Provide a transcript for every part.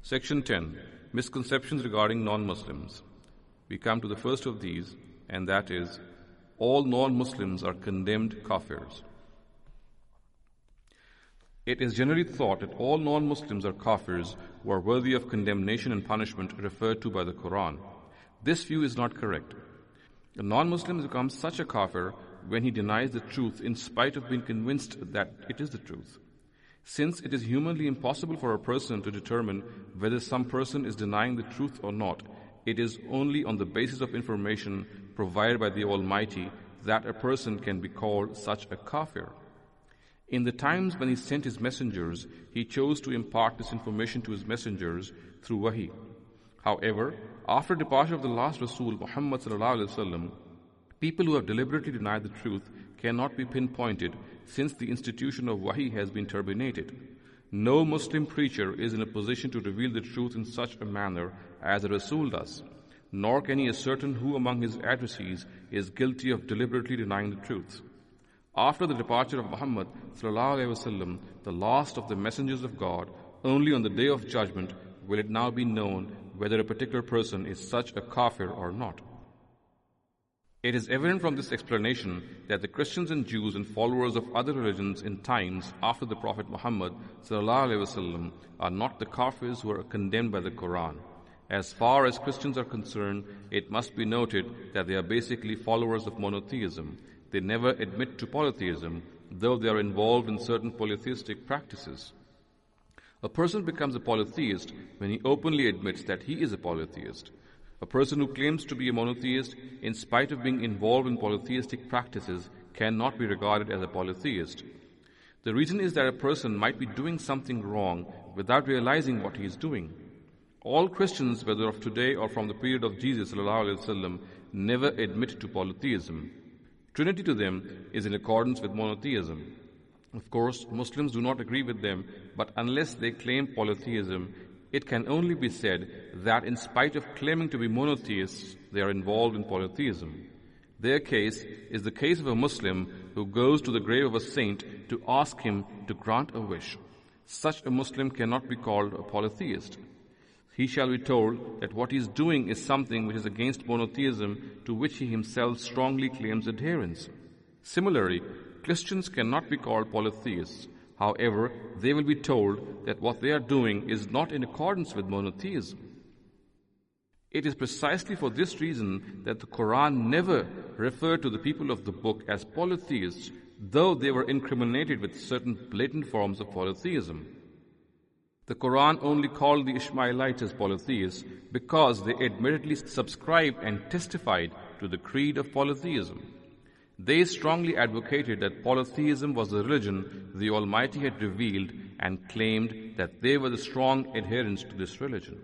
Section 10. Misconceptions regarding non-Muslims. We come to the first of these, and that is, all non-Muslims are condemned kafirs. It is generally thought that all non-Muslims are kafirs who are worthy of condemnation and punishment referred to by the Quran. This view is not correct. A non-Muslim becomes such a kafir when he denies the truth in spite of being convinced that it is the truth. Since it is humanly impossible for a person to determine whether some person is denying the truth or not, it is only on the basis of information provided by the Almighty that a person can be called such a kafir. In the times when he sent his messengers, he chose to impart this information to his messengers through wahi. However, after departure of the last Rasul, Muhammad sallallahu alaihi wasallam, people who have deliberately denied the truth cannot be pinpointed since the institution of wahi has been terminated. No Muslim preacher is in a position to reveal the truth in such a manner as a Rasul does, nor can he ascertain who among his addressees is guilty of deliberately denying the truth. After the departure of Muhammad sallallahu alaihi wasallam, the last of the messengers of God, only on the day of judgment will it now be known whether a particular person is such a kafir or not. It is evident from this explanation that the Christians and Jews and followers of other religions in times after the Prophet Muhammad sallallahu alaihi wasallam are not the kafirs who are condemned by the Quran. As far as Christians are concerned, it must be noted that they are basically followers of monotheism. They never admit to polytheism, though they are involved in certain polytheistic practices. A person becomes a polytheist when he openly admits that he is a polytheist. A person who claims to be a monotheist in spite of being involved in polytheistic practices cannot be regarded as a polytheist. The reason is that a person might be doing something wrong without realizing what he is doing. All Christians, whether of today or from the period of Jesus sallallahu alaihi wasallam, never admit to polytheism. Trinity to them is in accordance with monotheism. Of course, Muslims do not agree with them, but unless they claim polytheism, it can only be said that in spite of claiming to be monotheists, they are involved in polytheism. Their case is the case of a Muslim who goes to the grave of a saint to ask him to grant a wish. Such a Muslim cannot be called a polytheist. He shall be told that what he is doing is something which is against monotheism to which he himself strongly claims adherence. Similarly, Christians cannot be called polytheists. However, they will be told that what they are doing is not in accordance with monotheism. It is precisely for this reason that the Quran never referred to the people of the book as polytheists, though they were incriminated with certain blatant forms of polytheism. The Quran only called the Ishmaelites as polytheists because they admittedly subscribed and testified to the creed of polytheism. They strongly advocated that polytheism was the religion the Almighty had revealed and claimed that they were the strong adherents to this religion.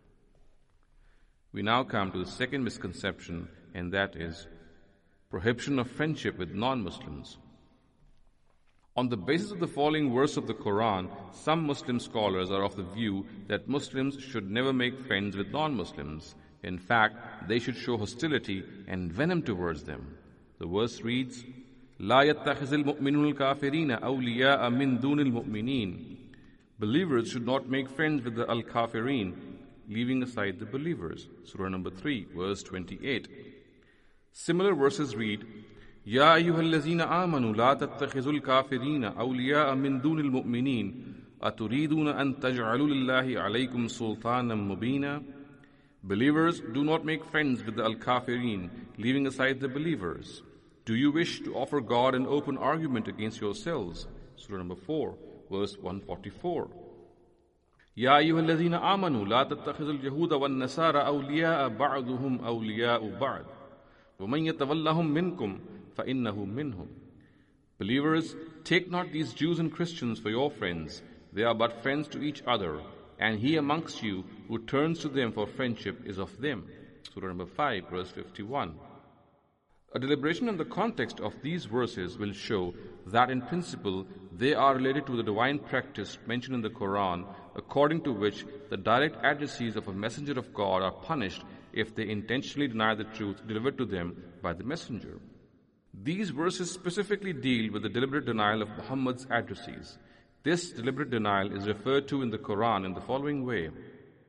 We now come to the second misconception, and that is prohibition of friendship with non-Muslims. On the basis of the following verse of the Quran, some Muslim scholars are of the view that Muslims should never make friends with non-Muslims. In fact, they should show hostility and venom towards them. The verse reads, لا يتخذ المؤمنون الكافرين أولياء من دون المؤمنين. Believers should not make friends with the al-kafirin, leaving aside the believers. Surah number 3, verse 28. Similar verses read, يا أيها الذين آمنوا لا تتخذوا الكافرين أولياء من دون المؤمنين أتريدون أن تجعلوا لله عليكم سلطانا مبينا. Believers, do not make friends with the al-kafirin, leaving aside the believers. Do you wish to offer God an open argument against yourselves? Surah number 4, verse 144. يا أيها الذين آمنوا لا تتخذوا اليهود والنصارى أولياء بعضهم أولياء بعض ومن يتولهم منكم فإنه منهم. Believers, take not these Jews and Christians for your friends. They are but friends to each other, and he amongst you who turns to them for friendship is of them. Surah number 5, verse 51. A deliberation on the context of these verses will show that in principle they are related to the divine practice mentioned in the Quran, according to which the direct addressees of a messenger of God are punished if they intentionally deny the truth delivered to them by the messenger. These verses specifically deal with the deliberate denial of Muhammad's addressees. This deliberate denial is referred to in the Quran in the following way.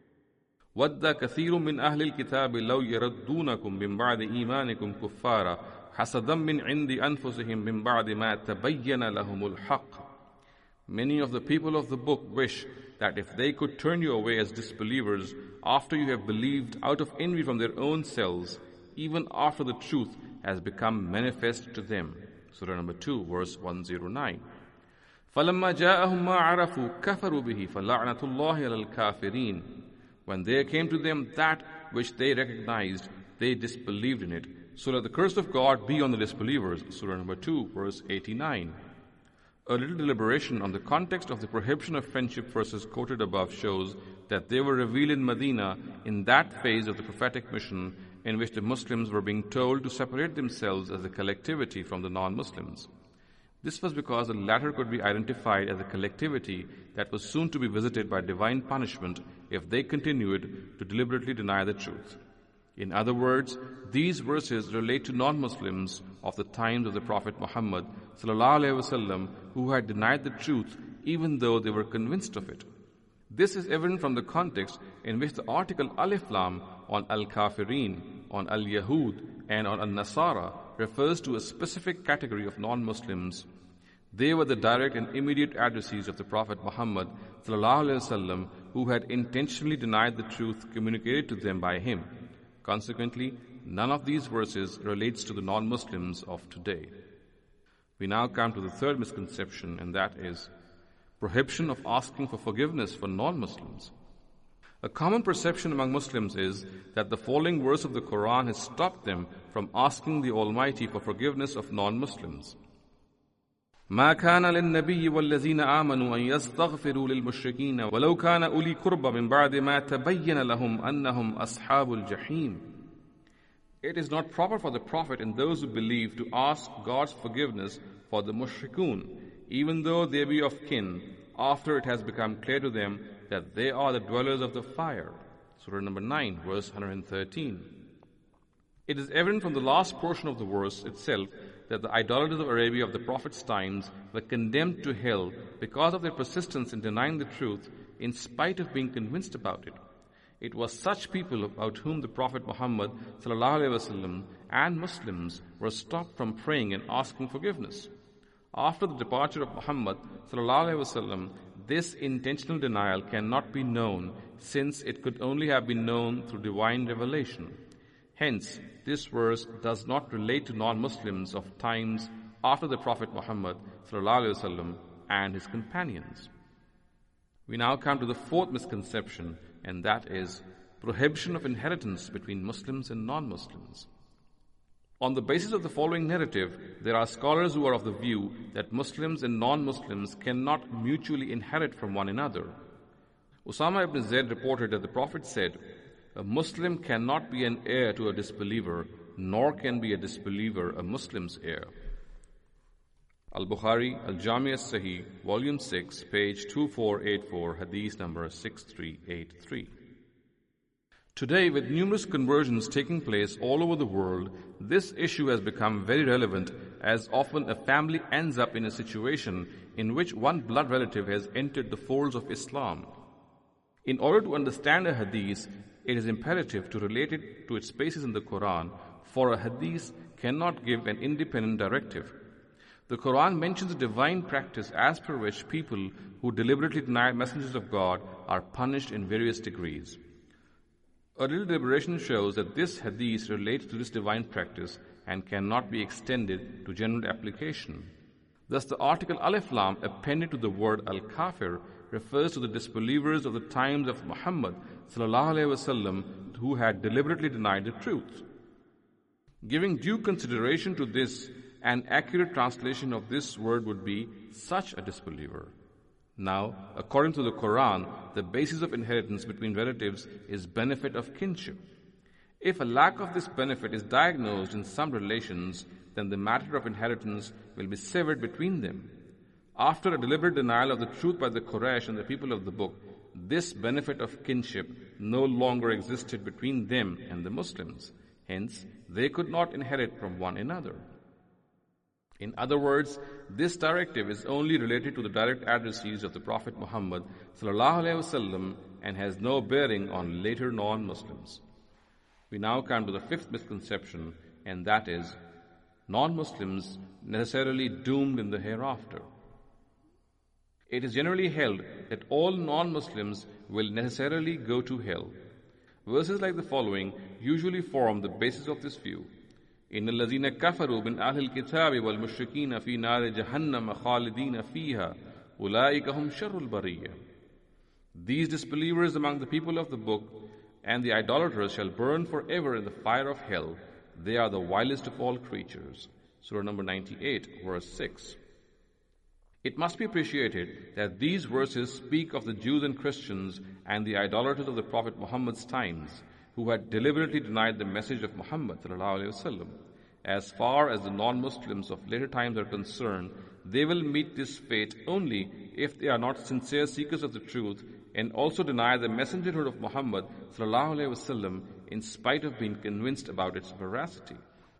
وَدَّ كَثِيرٌ مِّنْ أَهْلِ الْكِتَابِ لَوْ يَرُدُّونَكُم مِّن بَعْدِ إِيمَانِكُمْ كُفَّارًا حَسَدًا مِّنْ عِندِ أَنفُسِهِم مِّن بَعْدِ مَا تَبَيَّنَ لَهُمُ الْحَقُّ. Many of the people of the book wish that if they could turn you away as disbelievers after you have believed out of envy from their own selves, even after the truth has become manifest to them. Surah number 2, verse 109. فَلَمَّا جَاءَهُم مَّا عَرَفُوا كَفَرُوا بِهِ فَلَعْنَةُ اللَّهِ عَلَى الْكَافِرِينَ. When there came to them that which they recognized, they disbelieved in it. So let the curse of God be on the disbelievers. Surah number 2, verse 89. A little deliberation on the context of the prohibition of friendship verses quoted above shows that they were revealed in Medina in that phase of the prophetic mission in which the Muslims were being told to separate themselves as a collectivity from the non-Muslims. This was because the latter could be identified as a collectivity that was soon to be visited by divine punishment if they continued to deliberately deny the truth. In other words, these verses relate to non-Muslims of the times of the Prophet Muhammad ﷺ who had denied the truth even though they were convinced of it. This is evident from the context in which the article Alif Lam on Al-Kafirin, on Al-Yahud, and on Al-Nasara refers to a specific category of non-Muslims. They were the direct and immediate addressees of the Prophet Muhammad ﷺ who had intentionally denied the truth communicated to them by him. Consequently, none of these verses relates to the non-Muslims of today. We now come to the third misconception, and that is prohibition of asking for forgiveness for non-Muslims. A common perception among Muslims is that the following verse of the Quran has stopped them from asking the Almighty for forgiveness of non-Muslims. ما كان للنبي والذين آمنوا أن يستغفروا للمشركين ولو كان أولي قربى من بعد ما تبين لهم أنهم أصحاب الجحيم. It is not proper for the Prophet and those who believe to ask God's forgiveness for the mushrikun, even though they be of kin, after it has become clear to them that they are the dwellers of the fire. Surah number 9, verse 113. It is evident from the last portion of the verse itself that the idolaters of Arabia of the Prophet's times were condemned to hell because of their persistence in denying the truth in spite of being convinced about it. It was such people about whom the Prophet Muhammad ﷺ and Muslims were stopped from praying and asking forgiveness. After the departure of Muhammad ﷺ, this intentional denial cannot be known, since it could only have been known through divine revelation. Hence, this verse does not relate to non-Muslims of times after the Prophet Muhammad ﷺ and his companions. We now come to the fourth misconception, and that is prohibition of inheritance between Muslims and non-Muslims. On the basis of the following narrative, there are scholars who are of the view that Muslims and non-Muslims cannot mutually inherit from one another. Usama ibn Zayd reported that the Prophet said, "A Muslim cannot be an heir to a disbeliever, nor can be a disbeliever a Muslim's heir." Al-Bukhari, Al-Jami' As-Sahih, Volume 6, page 2484, Hadith number 6383. Today, with numerous conversions taking place all over the world, this issue has become very relevant, as often a family ends up in a situation in which one blood relative has entered the folds of Islam. In order to understand a hadith, it is imperative to relate it to its basis in the Quran, for a hadith cannot give an independent directive. The Quran mentions a divine practice as per which people who deliberately deny messengers of God are punished in various degrees. A little deliberation shows that this hadith relates to this divine practice and cannot be extended to general application. Thus, the article Alif Lam appended to the word Al-Kafir refers to the disbelievers of the times of Muhammad ﷺ who had deliberately denied the truth. Giving due consideration to this, an accurate translation of this word would be such a disbeliever. Now, according to the Quran, the basis of inheritance between relatives is benefit of kinship. If a lack of this benefit is diagnosed in some relations, then the matter of inheritance will be severed between them. After a deliberate denial of the truth by the Quraysh and the people of the book, this benefit of kinship no longer existed between them and the Muslims. Hence, they could not inherit from one another. In other words, this directive is only related to the direct addressees of the Prophet Muhammad ﷺ and has no bearing on later non-Muslims. We now come to the fifth misconception, and that is non-Muslims necessarily doomed in the hereafter. It is generally held that all non-Muslims will necessarily go to hell. Verses like the following usually form the basis of this view. إِنَّ الَّذِينَ كَفَرُوا مِنْ أَهْلِ الْكِتَابِ وَالْمُشْرِكِينَ فِي نَارِ جَهَنَّمَ خَالِدِينَ فِيهَا أُولَٰئِكَ هُمْ شَرُّ الْبَرِيَّةِ. These disbelievers among the people of the book and the idolaters shall burn forever in the fire of hell. They are the vilest of all creatures. Surah number 98, verse 6. It must be appreciated that these verses speak of the Jews and Christians and the idolaters of the Prophet Muhammad's times, who had deliberately denied the message of Muhammad ﷺ. As far as the non-Muslims of later times are concerned, they will meet this fate only if they are not sincere seekers of the truth and also deny the messengerhood of Muhammad ﷺ in spite of being convinced about its veracity.